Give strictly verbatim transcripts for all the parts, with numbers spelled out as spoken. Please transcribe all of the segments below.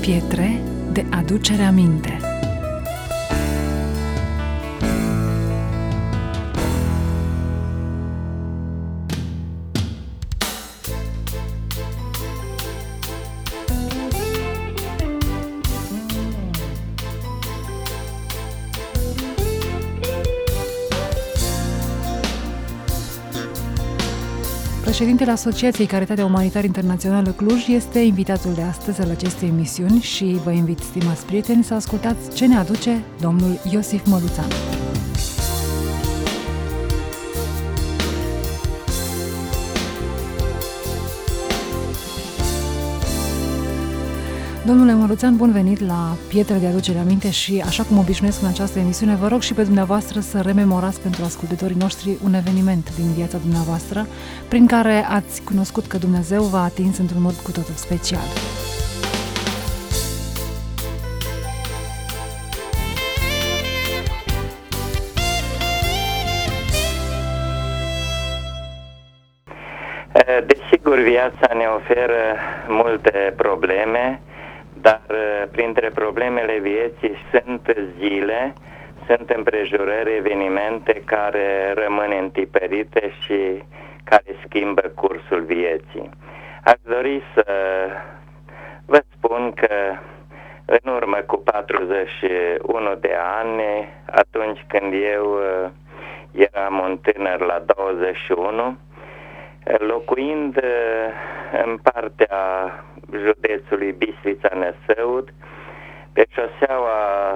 Pietre de aducere aminte. Președintele Asociației Caritatea Umanitară Internațională Cluj este invitatul de astăzi al acestei emisiuni și vă invit, stimați prieteni, să ascultați ce ne aduce domnul Iosif Măluțan. Domnule Măluțan, bun venit la Pietre de aducere aminte și, așa cum obișnuiesc în această emisiune, vă rog și pe dumneavoastră să rememorați pentru ascultătorii noștri un eveniment din viața dumneavoastră prin care ați cunoscut că Dumnezeu v-a atins într-un mod cu totul special. Desigur, viața ne oferă multe probleme, dar printre problemele vieții sunt zile, sunt împrejurări, evenimente care rămân întipărite și care schimbă cursul vieții. Aș dori să vă spun că în urmă cu patruzeci și unu de ani, atunci când eu eram un tânăr la douăzeci și unu, locuind în partea județului Bistrița-Năsăud, pe șoseaua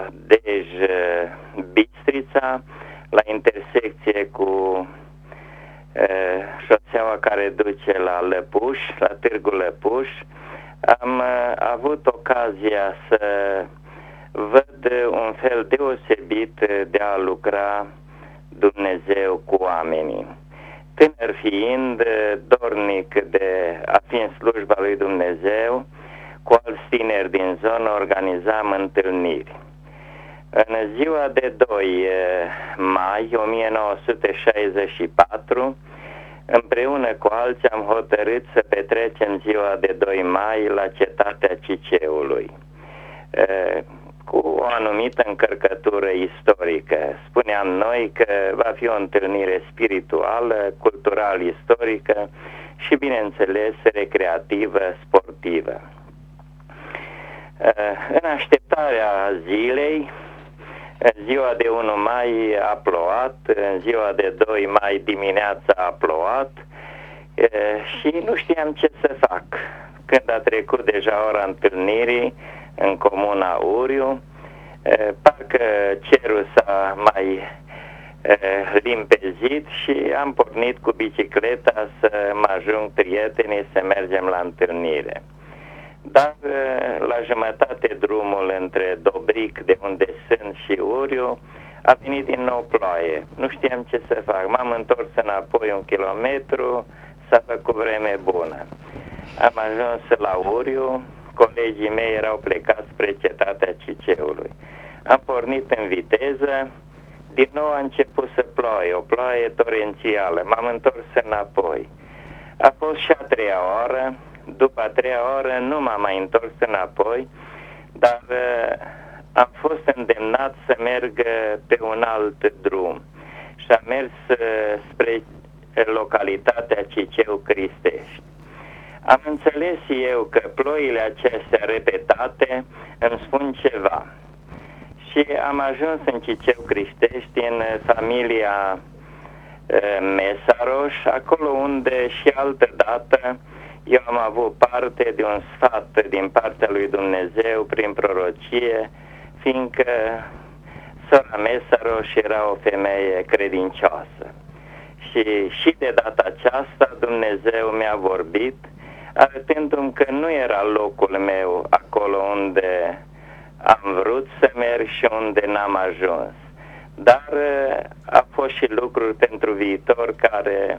Dej-Bistrița, la intersecție cu e, șoseaua care duce la Lăpuș, la Târgu Lăpuș, am avut ocazia să văd un fel deosebit de a lucra Dumnezeu cu oamenii. Tânăr fiind, dornic de a fi în slujba lui Dumnezeu, cu alți tineri din zonă organizam întâlniri. În ziua de doi mai o mie nouă sute șaizeci și patru, împreună cu alții am hotărât să petrecem ziua de doi mai la cetatea Ciceului, cu o anumită încărcătură istorică. Spuneam noi că va fi o întâlnire spirituală, cultural-istorică și, bineînțeles, recreativă, sportivă. În așteptarea zilei, în ziua de unu mai a plouat, în ziua de doi mai dimineața a plouat și nu știam ce să fac. Când a trecut deja ora întâlnirii în comuna Uriu, parcă cerul s-a mai limpezit și am pornit cu bicicleta să mă ajung prietenii să mergem la întâlnire. Dar la jumătate drumul între Dobric, de unde sunt, și Uriu, a venit din nou ploaie. Nu știam ce să fac. M-am întors înapoi un kilometru, s-a făcut vreme bună. Am ajuns la Uriu, colegii mei erau plecați spre cetatea Ciceului. Am pornit în viteză, din nou a început să ploie, o ploaie torențială. M-am întors înapoi. A fost și a treia oră, după a treia oră nu m-am mai întors înapoi, dar uh, am fost îndemnat să merg pe un alt drum și am mers uh, spre localitatea Ciceu Cristești. Am înțeles eu că ploile acestea repetate îmi spun ceva și am ajuns în Ciceu Cristești, în familia e, Mesaroș, acolo unde și altă dată eu am avut parte de un sfat din partea lui Dumnezeu prin prorocie, fiindcă sora Mesaroș era o femeie credincioasă. Și, și de data aceasta Dumnezeu mi-a vorbit, arătându-mi că nu era locul meu acolo unde am vrut să merg și unde n-am ajuns. Dar a fost și lucruri pentru viitor care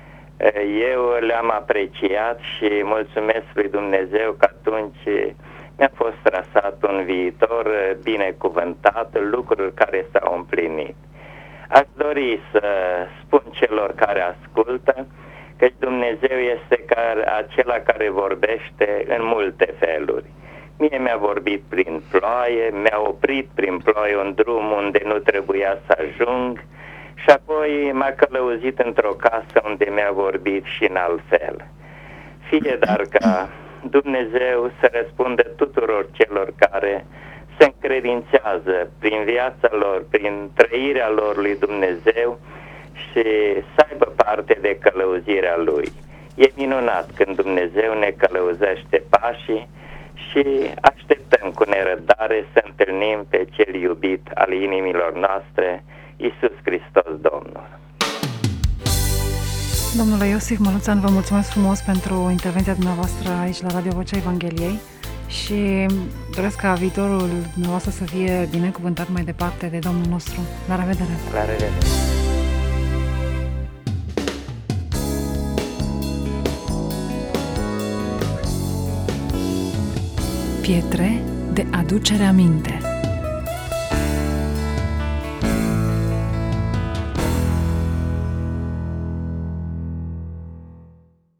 eu le-am apreciat și mulțumesc lui Dumnezeu că atunci mi-a fost trasat un viitor binecuvântat, lucruri care s-au împlinit. Aș dori să spun celor care ascultă că Dumnezeu este care, acela care vorbește în multe feluri. Mie mi-a vorbit prin ploaie, mi-a oprit prin ploaie un drum unde nu trebuia să ajung și apoi m-a călăuzit într-o casă unde mi-a vorbit și în alt fel. Fie dar ca Dumnezeu să răspundă tuturor celor care se încredințează prin viața lor, prin trăirea lor lui Dumnezeu și să aibă parte de călăuzirea Lui. E minunat când Dumnezeu ne călăuzește pașii și așteptăm cu nerăbdare să întâlnim pe cel iubit al inimilor noastre, Iisus Hristos Domnul. Domnule Iosif Măluțan, vă mulțumesc frumos pentru intervenția dumneavoastră aici la Radio Vocea Evangheliei și doresc ca viitorul dumneavoastră să fie binecuvântat mai departe de Domnul nostru. La revedere! La revedere! Pietre de aducere aminte.